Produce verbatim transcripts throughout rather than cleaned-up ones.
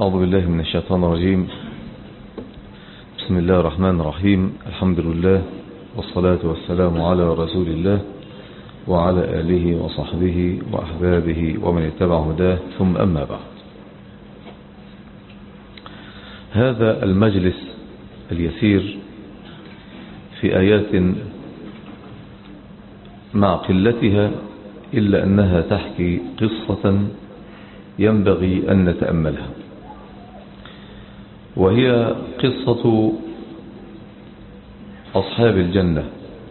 أعوذ بالله من الشيطان الرجيم. بسم الله الرحمن الرحيم. الحمد لله والصلاة والسلام على رسول الله وعلى آله وصحبه وأحبابه ومن اتبع هداه، ثم أما بعد. هذا المجلس اليسير في آيات مع قلتها إلا أنها تحكي قصة ينبغي أن نتأملها، وهي قصة أصحاب الجنة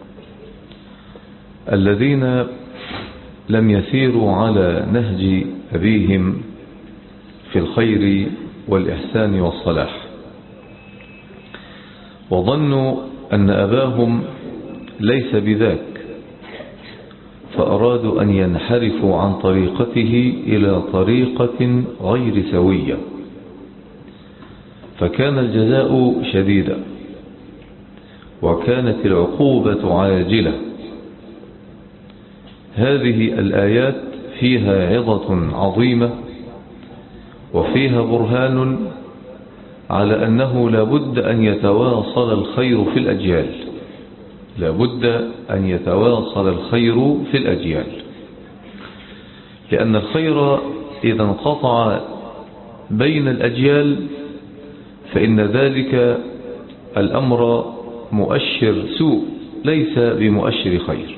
الذين لم يسيروا على نهج أبيهم في الخير والإحسان والصلاح، وظنوا أن أباهم ليس بذاك، فأرادوا أن ينحرفوا عن طريقته إلى طريقة غير سوية، فكان الجزاء شديدا وكانت العقوبة عاجلة. هذه الآيات فيها عظة عظيمة وفيها برهان على أنه لابد أن يتواصل الخير في الأجيال، لابد أن يتواصل الخير في الأجيال، لأن الخير إذا انقطع بين الأجيال فإن ذلك الأمر مؤشر سوء ليس بمؤشر خير.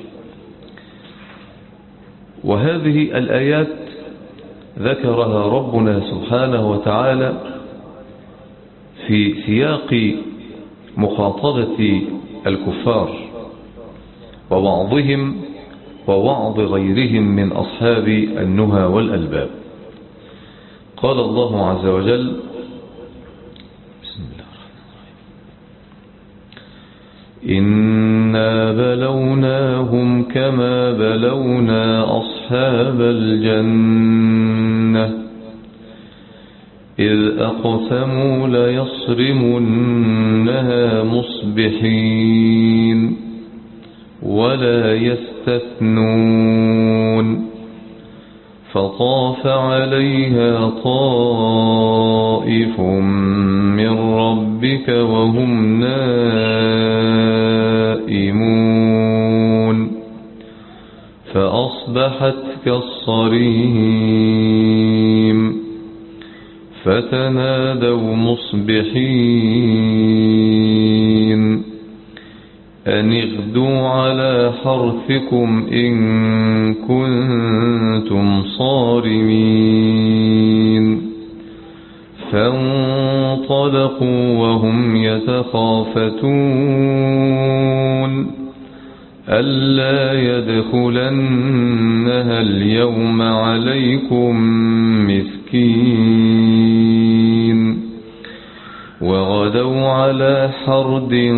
وهذه الآيات ذكرها ربنا سبحانه وتعالى في سياق مخاطبة الكفار ووعظهم ووعظ غيرهم من أصحاب النهى والألباب. قال الله عز وجل: بسم الله الرحمن الرحيم: إنا بلوناهم كما بلونا أصحاب الجنة إذ أقسموا ليصرمنها مصبحين ولا يستثنون فطاف عليها طائف من ربك وهم نائمون فأصبحت كالصريم فتنادوا مصبحين أن اغدوا على حرثكم إن كنتم صارمين فانطلقوا وهم يتخافتون ألا يدخلنها اليوم عليكم مسكين وغدوا على حرد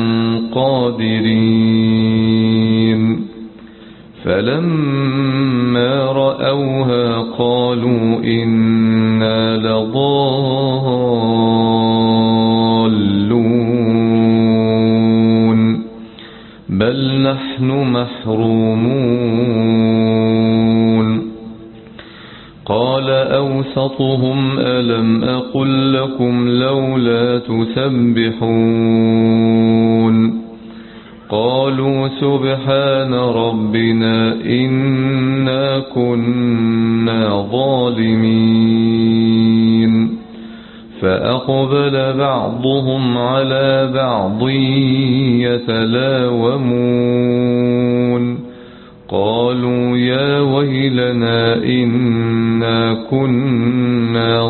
قادرين فلما رأوها قالوا إنا لضالون بل نحن محرومون قال أوسطهم ألم أقل لكم لولا تسبحون قالوا سبحان ربنا إنا كنا ظالمين فأقبل بعضهم على بعض يتلاومون قالوا يا ويلنا إنا كنا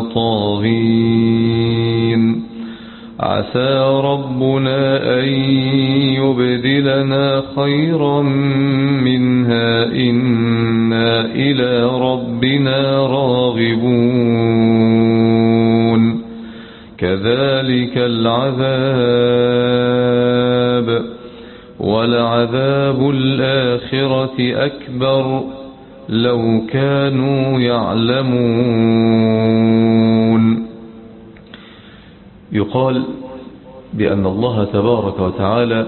طاغين عسى ربنا أن يبدلنا خيرا منها إنا إلى ربنا راغبون كذلك العذاب ولعذاب الآخرة أكبر لو كانوا يعلمون. يقال بأن الله تبارك وتعالى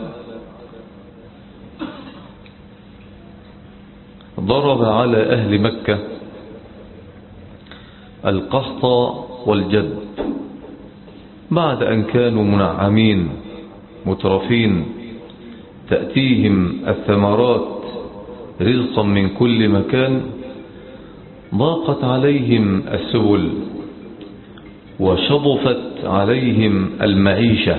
ضرب على أهل مكة القحط والجد. بعد أن كانوا منعمين مترفين تأتيهم الثمرات رزقا من كل مكان، ضاقت عليهم السبل وشضفت عليهم المعيشة،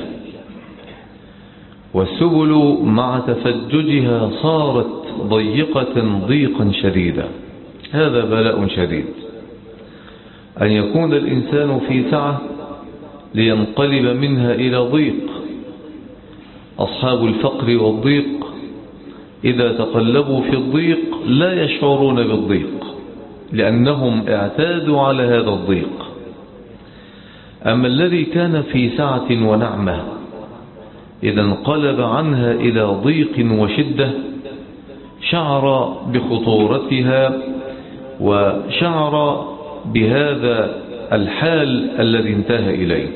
والسبل مع تفججها صارت ضيقة ضيقا شديدا. هذا بلاء شديد أن يكون الإنسان في سعة لينقلب منها إلى ضيق. أصحاب الفقر والضيق إذا تقلبوا في الضيق لا يشعرون بالضيق لأنهم اعتادوا على هذا الضيق. أما الذي كان في سعة ونعمة إذا انقلب عنها إلى ضيق وشدة شعر بخطورتها وشعر بهذا الحال الذي انتهى إليه.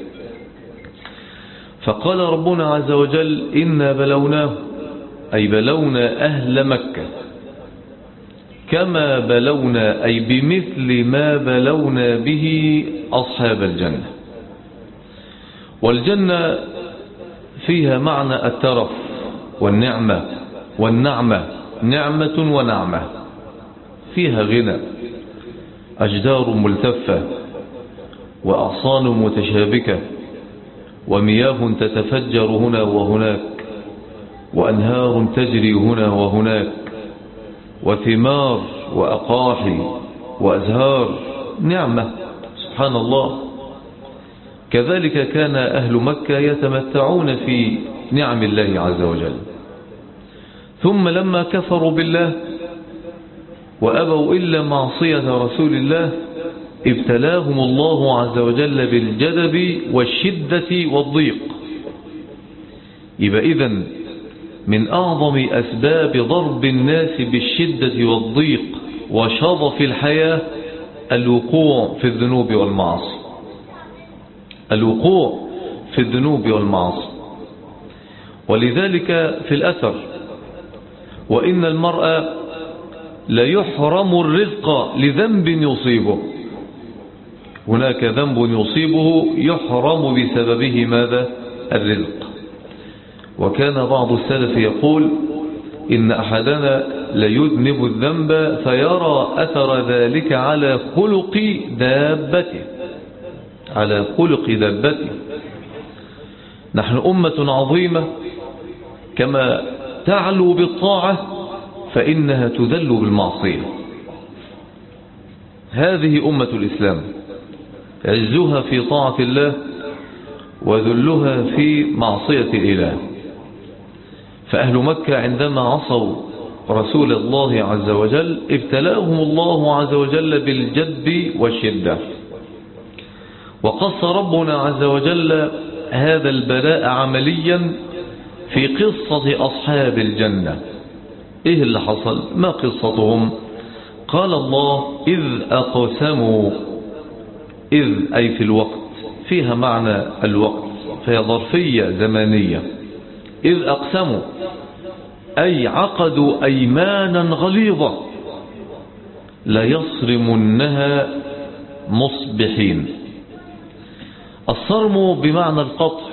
فقال ربنا عز وجل: إنا بلوناه، أي بلونا أهل مكة كما بلونا، أي بمثل ما بلونا به أصحاب الجنة. والجنة فيها معنى الترف والنعمة والنعمة، نعمة ونعمة، فيها غنى، أشجار ملتفة وأغصان متشابكة ومياه تتفجر هنا وهناك وأنهار تجري هنا وهناك وثمار وأقاحي وأزهار، نعمة سبحان الله. كذلك كان أهل مكة يتمتعون في نعم الله عز وجل، ثم لما كفروا بالله وأبوا إلا معصية رسول الله ابتلاهم الله عز وجل بالجدب والشدة والضيق. يبقى إذن من أعظم أسباب ضرب الناس بالشدة والضيق وشظف الحياة الوقوع في الذنوب والمعاصي، الوقوع في الذنوب والمعاصي. ولذلك في الأثر: وإن المرء ليحرم الرزق لذنب يصيبه. هناك ذنب يصيبه يحرم بسببه ماذا؟ الرزق. وكان بعض السلف يقول: إن أحدنا ليذنب الذنب فيرى أثر ذلك على خلق دابته، على خلق دابته. نحن أمة عظيمة، كما تعلو بالطاعة فإنها تذل بالمعصية. هذه أمة الإسلام، عزها في طاعة الله وذلها في معصية الإله. فأهل مكة عندما عصوا رسول الله عز وجل ابتلاهم الله عز وجل بالجد والشدة. وقص ربنا عز وجل هذا البلاء عمليا في قصة أصحاب الجنة. إيه اللي حصل؟ ما قصتهم؟ قال الله: إذ أقسموا. إذ أي في الوقت، فيها معنى الوقت، فهي ظرفية زمانية. إذ أقسموا أي عقدوا أيمانا غليظة لا يصرمنها مصبحين. الصرم بمعنى القطع،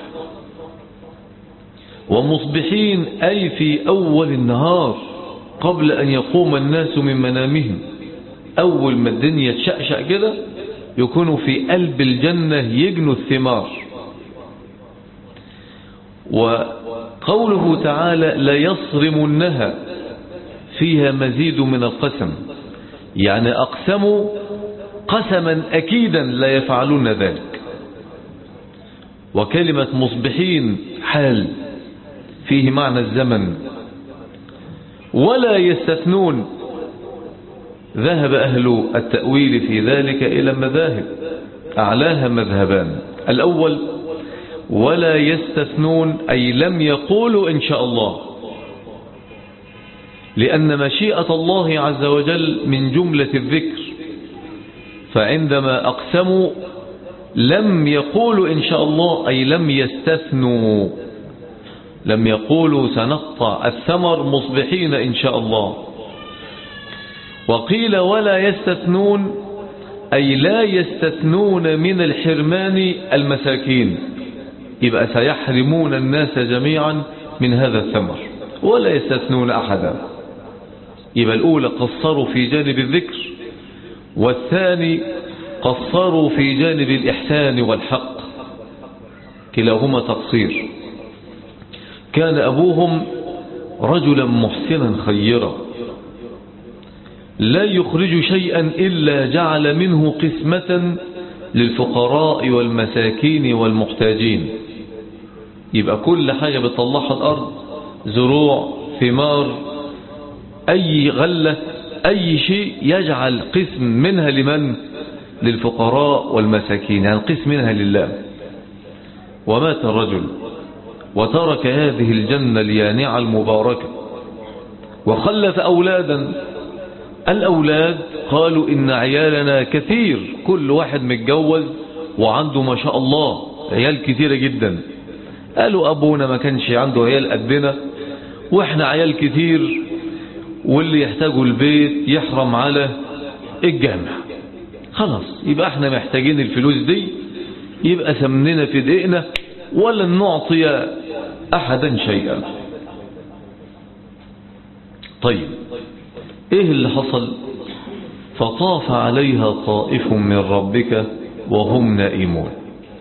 ومصبحين أي في أول النهار قبل أن يقوم الناس من منامهم. أول ما الدنيا تشأشأ كده يكونوا في قلب الجنة يجنوا الثمار. وقوله تعالى لا يصرمنها فيها مزيد من القسم، يعني أقسموا قسما أكيدا لا يفعلون ذلك. وكلمة مصبحين حال فيه معنى الزمن. ولا يستثنون، ذهب أهل التأويل في ذلك إلى مذاهب، أعلاها مذهبان. الأول: ولا يستثنون أي لم يقولوا إن شاء الله، لأن مشيئة الله عز وجل من جملة الذكر، فعندما أقسموا لم يقولوا إن شاء الله أي لم يستثنوا، لم يقولوا سنقطع الثمر مصبحين إن شاء الله. وقيل ولا يستثنون أي لا يستثنون من الحرمان المساكين، يبقى سيحرمون الناس جميعا من هذا الثمر ولا يستثنون أحدا. يبقى الأولى قصروا في جانب الذكر، والثاني قصروا في جانب الإحسان والحق، كلاهما تقصير. كان أبوهم رجلا محسنا خيرا لا يخرج شيئا إلا جعل منه قسمة للفقراء والمساكين والمحتاجين. يبقى كل حاجة بتطلعها الأرض، زروع، ثمار، أي غلة، أي شيء، يجعل قسم منها لمن؟ للفقراء والمساكين، يعني قسم منها لله. ومات الرجل وترك هذه الجنة اليانعة المباركة وخلف أولادا. الأولاد قالوا إن عيالنا كثير، كل واحد متجوز وعنده ما شاء الله عيال كثيرة جدا. قالوا أبونا ما كانش عنده عيال قدنا، وإحنا عيال كثير، واللي يحتاجوا البيت يحرم على الجامع. خلاص يبقى احنا محتاجين الفلوس دي، يبقى سمننا في دقيقنا ولا نعطي أحدا شيئا. طيب ايه اللي حصل؟ فطاف عليها طائف من ربك وهم نائمون.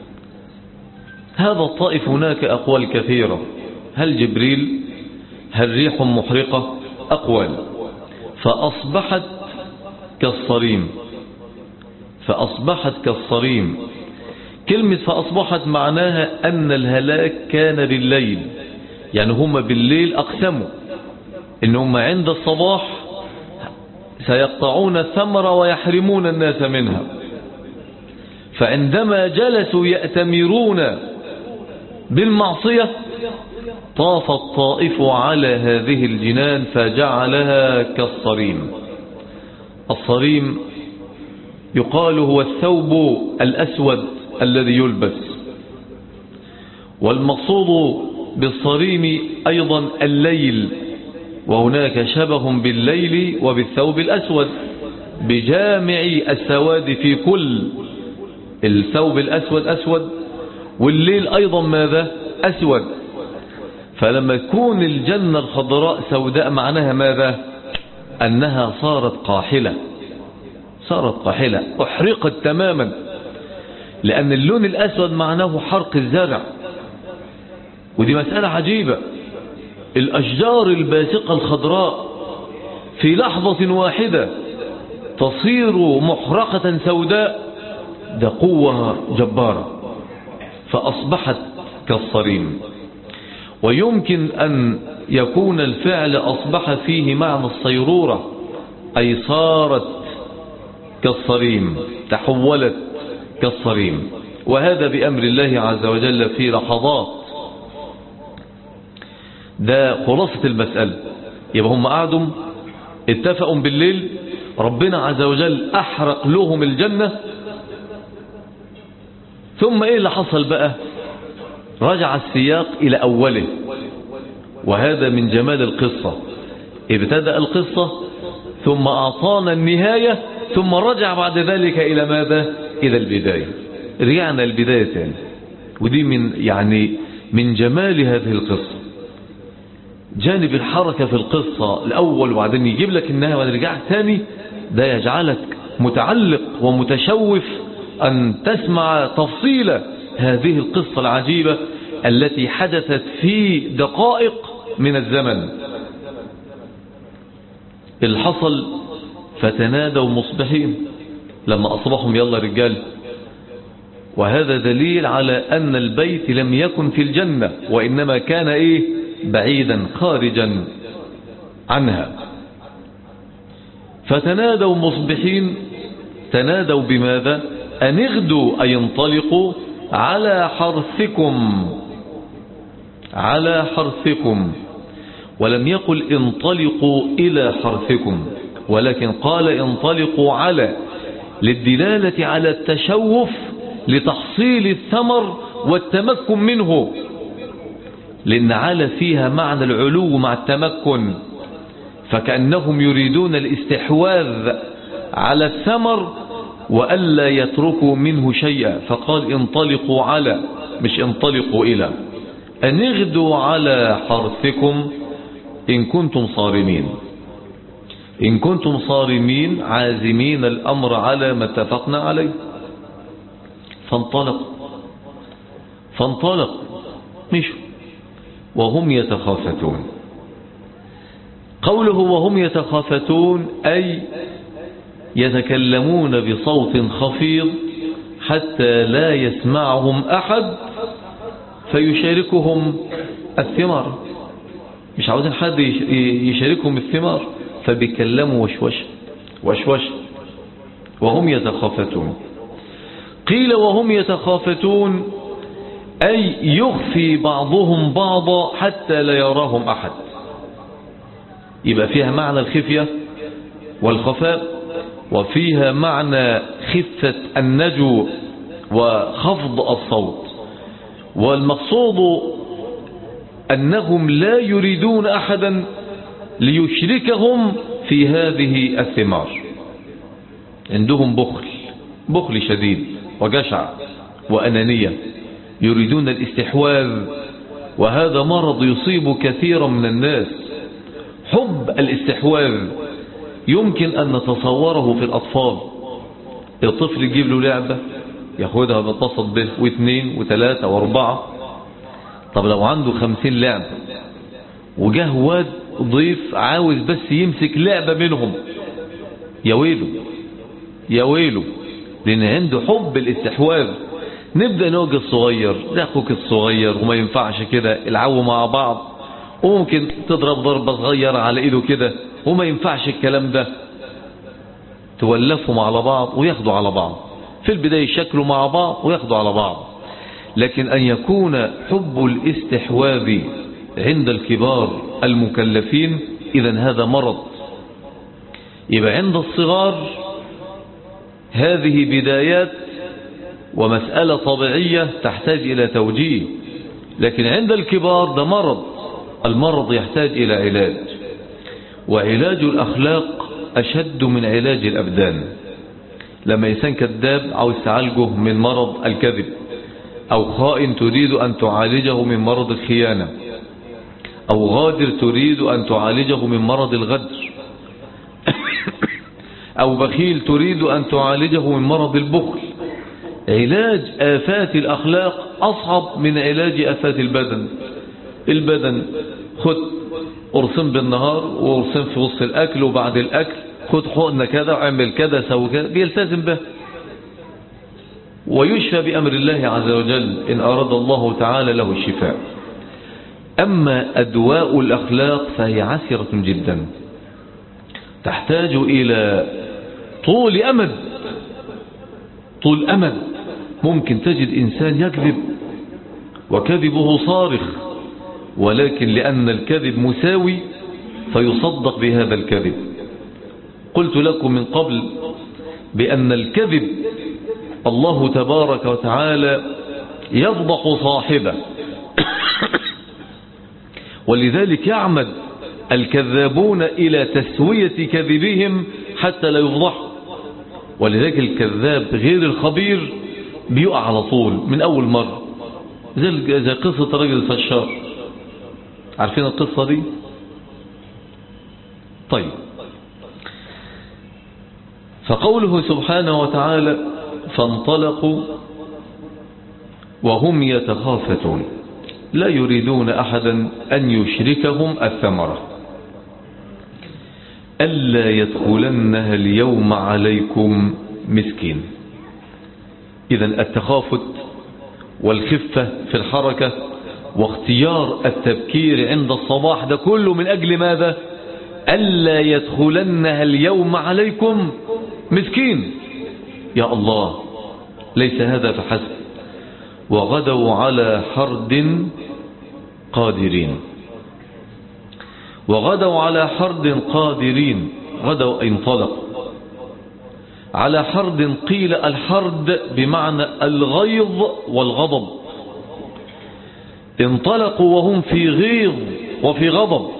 هذا الطائف هناك أقوال كثيرة، هل جبريل؟ هل ريح محرقة؟ أقوال. فأصبحت كالصريم، فأصبحت كالصريم. كلمة فأصبحت معناها أن الهلاك كان بالليل، يعني هم بالليل أقسموا إنهم عند الصباح سيقطعون الثمرة ويحرمون الناس منها. فعندما جلسوا يأتمرون بالمعصية طاف الطائف على هذه الجنان فجعلها كالصريم. الصريم يقال هو الثوب الأسود الذي يلبس، والمقصود بالصريم أيضا الليل، وهناك شبه بالليل وبالثوب الأسود بجامع السواد في كل. الثوب الأسود أسود، والليل أيضا ماذا؟ أسود. فلما تكون الجنة الخضراء سوداء معناها ماذا؟ أنها صارت قاحلة، صارت قاحلة، أحرقت تماما، لأن اللون الأسود معناه حرق الزرع. ودي مسألة عجيبة، الأشجار الباسقة الخضراء في لحظة واحدة تصير محرقة سوداء، ده قوة جبارة. فأصبحت كالصريم. ويمكن أن يكون الفعل أصبح فيه معنى الصيرورة، أي صارت كالصريم، تحولت كالصريم، وهذا بأمر الله عز وجل في لحظات. ده خلاصة المسألة. يبقى هم قعدوا اتفقوا بالليل، ربنا عز وجل أحرق لهم الجنة. ثم ايه اللي حصل بقى؟ رجع السياق إلى أوله، وهذا من جمال القصة. ابتدأ القصة ثم أعطانا النهاية، ثم رجع بعد ذلك إلى ماذا؟ إلى البداية. رجعنا البداية تاني، ودي من يعني من جمال هذه القصة، جانب الحركة في القصة الأول وبعدين يجيب لك النهاية ونرجع تاني. ده يجعلك متعلق ومتشوف أن تسمع تفصيل هذه القصة العجيبة التي حدثت في دقائق من الزمن. الحصل فتنادوا مصبحين، لما أصبحهم يلا رجال. وهذا دليل على أن البيت لم يكن في الجنة، وإنما كان إيه؟ بعيدا خارجا عنها. فتنادوا مصبحين، تنادوا بماذا؟ أن اغدوا، أي انطلقوا على حرثكم، على حرثكم. ولم يقل انطلقوا إلى حرثكم، ولكن قال انطلقوا على، للدلالة على التشوف لتحصيل الثمر والتمكن منه، لأن على فيها معنى العلو مع التمكن، فكأنهم يريدون الاستحواذ على الثمر وألا يتركوا منه شيئا، فقال انطلقوا على، مش انطلقوا إلى، أن اغدوا على حرثكم إن كنتم صارمين، إن كنتم صارمين عازمين الأمر على ما اتفقنا عليه. فانطلقوا فانطلقوا مشوا وهم يتخافتون. قوله وهم يتخافتون أي يتكلمون بصوت خفيض حتى لا يسمعهم أحد فيشاركهم الثمار، مش عاوزين حد يشاركهم الثمار، فبيكلموا وشوش وشوش وهم يتخافتون. قيل وهم يتخافتون أي يخفي بعضهم بعضا حتى لا يراهم أحد، يبقى فيها معنى الخفية والخفاء، وفيها معنى خفة النجو وخفض الصوت. والمقصود أنهم لا يريدون أحدا ليشركهم في هذه الثمار، عندهم بخل بخل شديد وجشع وأنانية، يريدون الاستحواذ، وهذا مرض يصيب كثيرا من الناس. حب الاستحواذ يمكن أن نتصوره في الأطفال، الطفل يجيب له لعبة ياخدها بتصد به واثنين وثلاثة واربعة. طب لو عنده خمسين لعبة وجاه واد ضيف عاوز بس يمسك لعبة منهم، يا ويله يا ويله، لأن عنده حب الاستحواذ. نبدأ نوجه الصغير، ده أخوك الصغير وما ينفعش كده، العبوا مع بعض، وممكن تضرب ضربة صغيرة على إيده كده وما ينفعش الكلام ده، تولفهم على بعض وياخدوا على بعض، في البداية يشكلوا مع بعض وياخدوا على بعض. لكن أن يكون حب الاستحواذ عند الكبار المكلفين، إذن هذا مرض. يبقى عند الصغار هذه بدايات ومسألة طبيعية تحتاج إلى توجيه، لكن عند الكبار ده مرض، المرض يحتاج إلى علاج، وعلاج الأخلاق أشد من علاج الأبدان. لما إنسان كذاب عاوز تعالجه من مرض الكذب، أو خائن تريد أن تعالجه من مرض الخيانة، أو غادر تريد أن تعالجه من مرض الغدر، أو بخيل تريد أن تعالجه من مرض البخل. علاج آفات الأخلاق أصعب من علاج آفات البدن. البدن خد قرصين بالنهار وقرصين في وسط الأكل وبعد الأكل، خد حقنة كذا وعمل كذا سوي كذا، بيلتزم به ويشفى بأمر الله عز وجل إن أراد الله تعالى له الشفاء. أما أدواء الأخلاق فهي عسرة جدا، تحتاج إلى طول أمد طول أمد. ممكن تجد إنسان يكذب وكذبه صارخ، ولكن لأن الكذب مساوي فيصدق بهذا الكذب. قلت لكم من قبل بأن الكذب الله تبارك وتعالى يفضح صاحبه، ولذلك يعمد الكذابون إلى تسوية كذبهم حتى لا يفضحوا. ولذلك الكذاب غير الخبير بيقع على طول من أول مرة، زي, زي قصة رجل الفشار، عارفين القصة دي؟ طيب، فقوله سبحانه وتعالى فانطلقوا وهم يتخافتون، لا يريدون أحدا أن يشركهم الثمرة. ألا يدخلنها اليوم عليكم مسكين. إذن التخافت والخفة في الحركة واختيار التبكير عند الصباح، ده كله من أجل ماذا؟ ألا يدخلنها اليوم عليكم مسكين. يا الله، ليس هذا فحسب، وغدوا على حرد قادرين. وغدوا على حرد قادرين، غدوا انطلقوا على حرد. قيل الحرد بمعنى الغيظ والغضب، انطلقوا وهم في غيظ وفي غضب.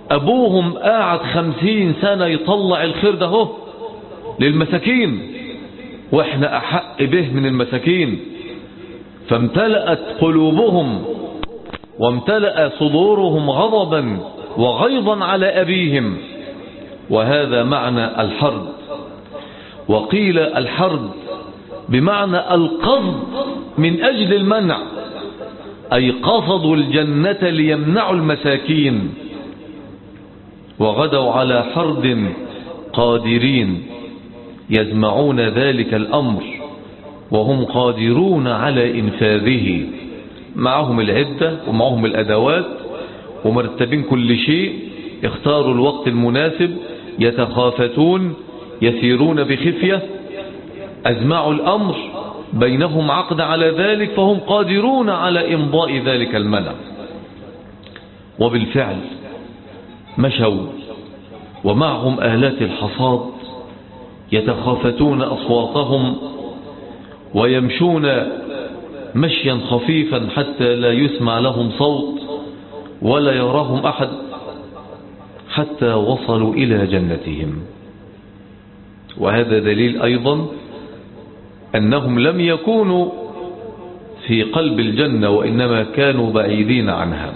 أبوهم قاعد خمسين سنة يطلع الخير ده هو للمساكين، واحنا أحق به من المساكين. فامتلأت قلوبهم وامتلأ صدورهم غضبا وغيظا على أبيهم، وهذا معنى الحرب. وقيل الحرب بمعنى القصد من أجل المنع، أي قصدوا الجنة ليمنعوا المساكين، وغدوا على حرد قادرين يجمعون ذلك الأمر وهم قادرون على إنفاذه، معهم العدة ومعهم الأدوات ومرتبين كل شيء، اختاروا الوقت المناسب، يتخافتون، يسيرون بخفية، أجمعوا الأمر بينهم عقد على ذلك، فهم قادرون على إمضاء ذلك المنع. وبالفعل مشوا ومعهم آلات الحصاد، يتخافتون أصواتهم ويمشون مشيا خفيفا حتى لا يسمع لهم صوت ولا يراهم أحد، حتى وصلوا إلى جنتهم. وهذا دليل أيضا أنهم لم يكونوا في قلب الجنة، وإنما كانوا بعيدين عنها.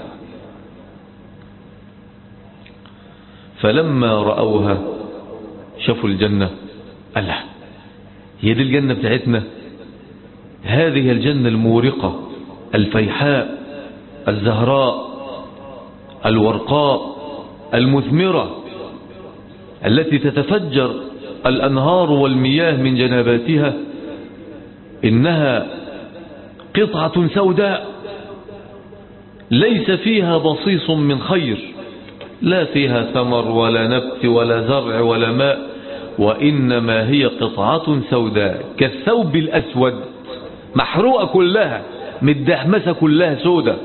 فلما رأوها شافوا الجنة، الله، هي دي الجنة بتاعتنا، هذه الجنة المورقة الفيحاء الزهراء الورقاء المثمرة التي تتفجر الأنهار والمياه من جنباتها، إنها قطعة سوداء ليس فيها بصيص من خير، لا فيها ثمر ولا نبت ولا زرع ولا ماء، وإنما هي قطعة سوداء كالثوب الأسود، محروقة كلها، متدحمسة كلها سوداء.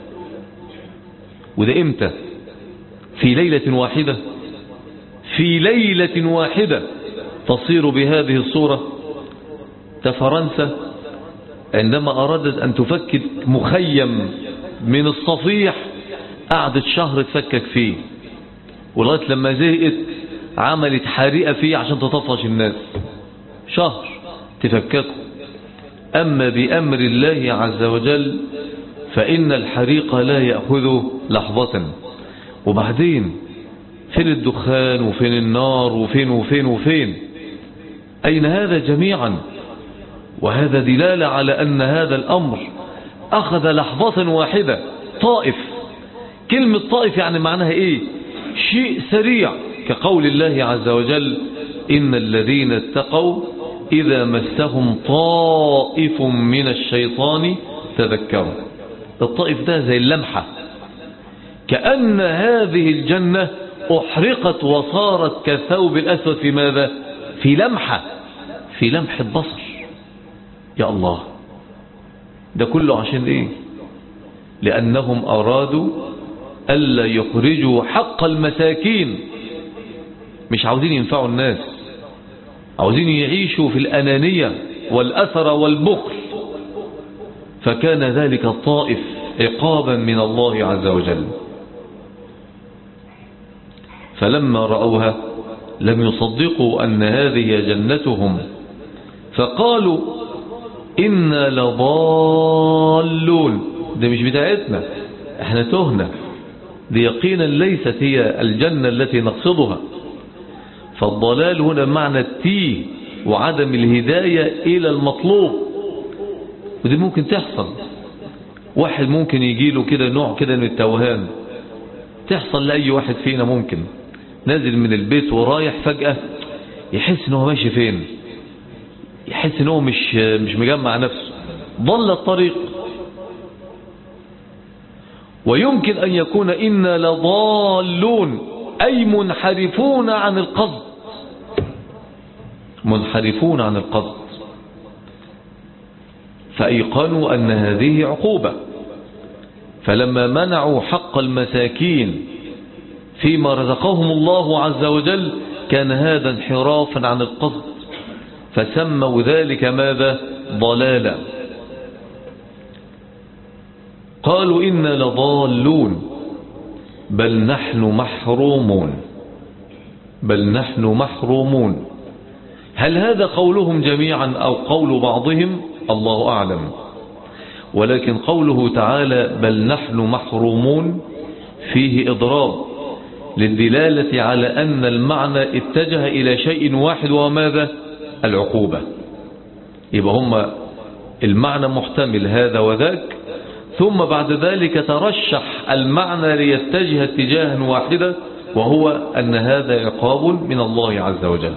وده إمتى؟ في ليلة واحدة، في ليلة واحدة تصير بهذه الصورة. فرنسا عندما أرادت أن تفكك مخيم من الصفيح قعدت شهر تفكك فيه، ولغاية لما زهقت عملت حريقة فيه عشان تطفش الناس، شهر تفككه. أما بأمر الله عز وجل فإن الحريق لا يأخذ لحظة. وبعدين فين الدخان وفين النار وفين وفين وفين؟ أين هذا جميعا؟ وهذا دلالة على أن هذا الأمر أخذ لحظة واحدة. طائف، كلمة طائف يعني معناها إيه؟ شيء سريع، كقول الله عز وجل: إن الذين اتقوا إذا مسهم طائف من الشيطان تذكروا. الطائف ده زي اللمحة، كأن هذه الجنة أحرقت وصارت كالثوب الأسود في ماذا؟ في لمحة، في لمحة بصر. يا الله، ده كله عشان إيه؟ لأنهم أرادوا ألا يخرجوا حق المساكين، مش عاوزين ينفعوا الناس، عاوزين يعيشوا في الأنانية والأثر والبخل. فكان ذلك الطائف عقابا من الله عز وجل. فلما رأوها لم يصدقوا أن هذه جنتهم، فقالوا إنا لضالون، ده مش بتاعتنا، احنا تهنا، دي يقينا ليست هي الجنة التي نقصدها. فالضلال هنا معنى التيه وعدم الهداية إلى المطلوب. ودي ممكن تحصل، واحد ممكن يجيله كده نوع كده من التوهان، تحصل لأي واحد فينا، ممكن نازل من البيت ورايح فجأة يحس انه ماشي فين، يحس انه مش مش مجمع نفسه، ضل الطريق. ويمكن أن يكون إنا لضالون أي منحرفون عن القصد، منحرفون عن القصد. فأيقنوا أن هذه عقوبة، فلما منعوا حق المساكين فيما رزقهم الله عز وجل كان هذا انحرافا عن القصد، فسموا ذلك ماذا؟ ضلالا. قالوا إنا لضالون بل نحن محرومون، بل نحن محرومون، هل هذا قولهم جميعا أو قول بعضهم؟ الله أعلم. ولكن قوله تعالى بل نحن محرومون فيه إضراب للدلالة على أن المعنى اتجه إلى شيء واحد، وماذا؟ العقوبة. يبقى هم المعنى محتمل هذا وذاك، ثم بعد ذلك ترشح المعنى ليتجه اتجاها واحدا، وهو أن هذا عقاب من الله عز وجل.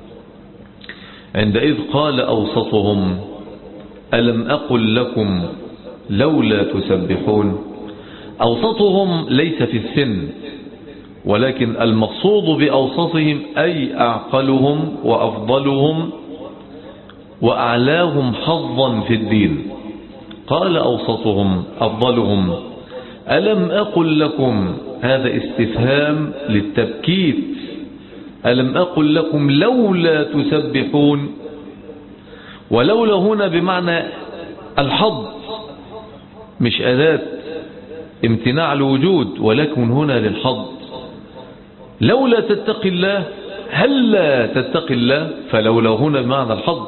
عندئذ قال أوسطهم ألم أقل لكم لولا تسبحون. أوسطهم ليس في السن، ولكن المقصود بأوسطهم أي أعقلهم وأفضلهم وأعلاهم حظا في الدين. قال أوسطهم أفضلهم ألم أقل لكم، هذا استفهام للتبكيت، ألم أقل لكم لولا تسبحون. ولولا هنا بمعنى الحظ، مش أداة امتناع الوجود، ولكن هنا للحظ. لولا تتقي الله، هلا تتقي الله، فلولا هنا بمعنى الحظ،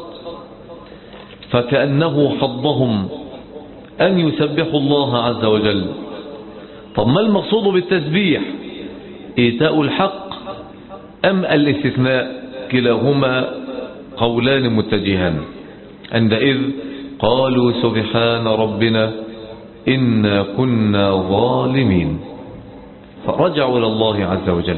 فكأنه حظهم أن يسبحوا الله عز وجل. طب ما المقصود بالتسبيح؟ إيتاء الحق أم الاستثناء؟ كلاهما قولان متجهان. عندئذ قالوا سبحان ربنا إنا كنا ظالمين، فرجعوا إلى الله عز وجل.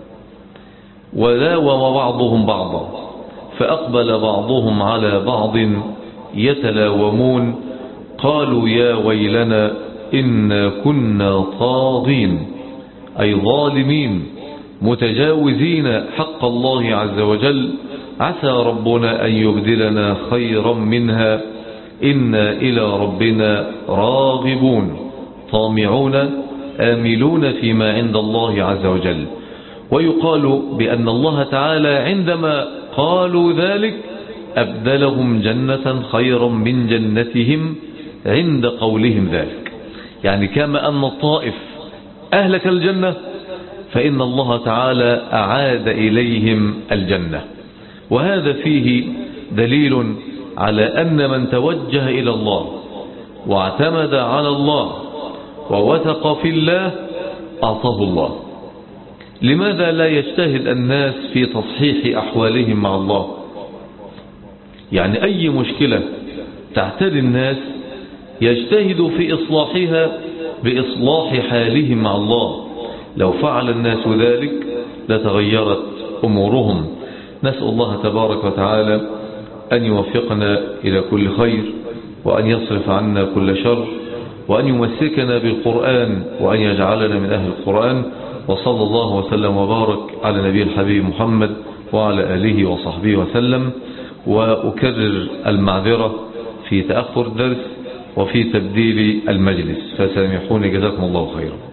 ولاوم بعضهم بعضا، فأقبل بعضهم على بعض يتلاومون، قالوا يا ويلنا إنا كنا طاغين، أي ظالمين متجاوزين حق الله عز وجل، عسى ربنا أن يبدلنا خيرا منها إنا إلى ربنا راغبون طامعون آملون فيما عند الله عز وجل. ويقال بأن الله تعالى عندما قالوا ذلك أبدلهم جنة خيرا من جنتهم عند قولهم ذلك. يعني كما أن الطائف أهلك الجنة، فإن الله تعالى أعاد إليهم الجنة. وهذا فيه دليل على أن من توجه إلى الله واعتمد على الله ووثق في الله أعطاه الله. لماذا لا يجتهد الناس في تصحيح أحوالهم مع الله؟ يعني أي مشكلة تعتري الناس يجتهد في إصلاحها بإصلاح حالهم مع الله. لو فعل الناس ذلك لتغيرت أمورهم. نسأل الله تبارك وتعالى أن يوفقنا إلى كل خير، وأن يصرف عنا كل شر، وأن يمسكنا بالقرآن، وأن يجعلنا من أهل القرآن. وصلى الله وسلم وبارك على نبي الحبيب محمد وعلى آله وصحبه وسلم. وأكرر المعذرة في تأخر الدرس وفي تبديل المجلس، فسامحوني، جزاكم الله خيرا.